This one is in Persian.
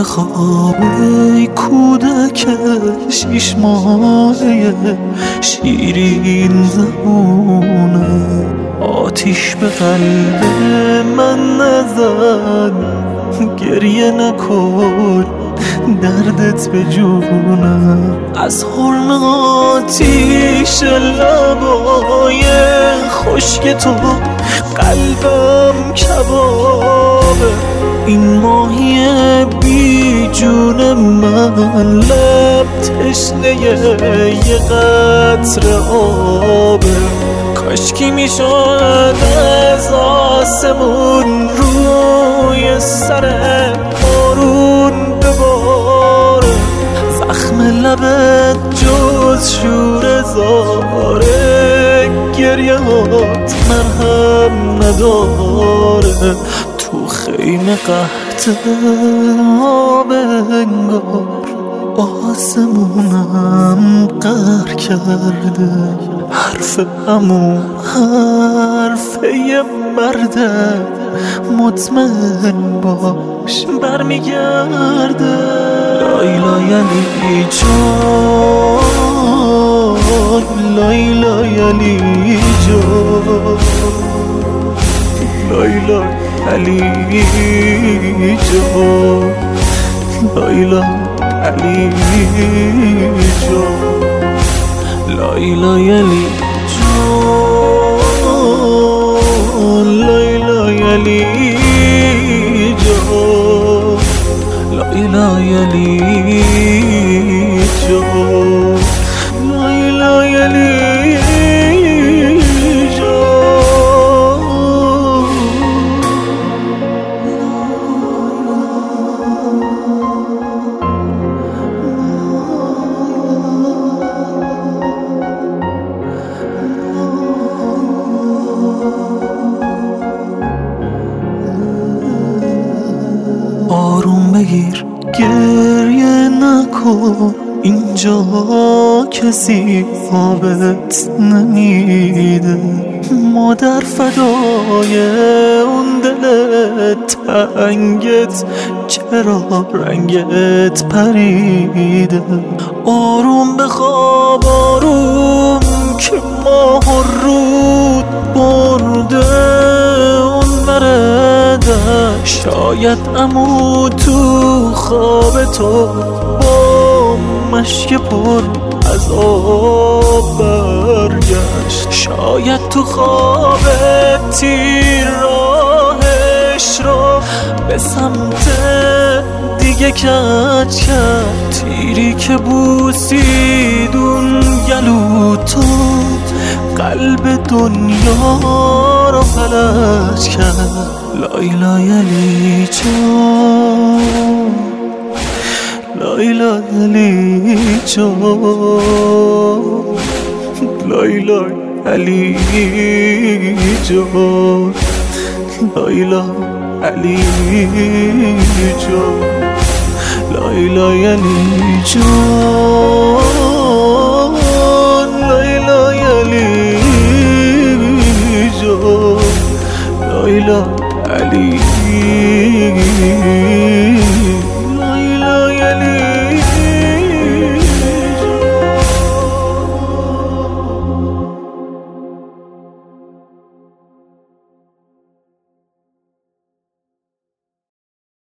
خواب کودک 6 ماهه شیرین زبونه آتیش به قلب من نزد گریه نکن دردت به جونم از حرم آتیش لبای خشک تو قلبم کبابه این ماهی بی جون من لب تشنه یه قطره آبه کاشکی میشد از آسمون روی سر بارون بباره زخم لبت جز شور زاره گریه هات مرهم نداره تو خیمه قحط آب انگار آسمونم قهر کرده حرف همون حرف یه مرده مطمئن باش برمیگرده لایلا یلی جان لایلا یلی جان لایلا علی جان لایلا علی جان لایلا یلی جان لایلا یلی جان لایلا یلی جان لایلا یلی آروم بگیر گریه نکن اینجا کسی آبت نمیده مادر فدای اون دلت تنگت چرا رنگت پریده آروم بخواب آروم که ماه و رود برده اون برده شاید عمو تو خواب تو با مشک پر از آب برگشت شاید تو خواب تیر راهش رو به سمت دیگه کج کرد تیری که بوسید اون گلو تو قلب دنیا رو فلج کرد لایلا یلی جان لایلا یلی جان لایلا علی جان لایلا علی جان لایلا یلی جان لایلا یلی جان لایلا علی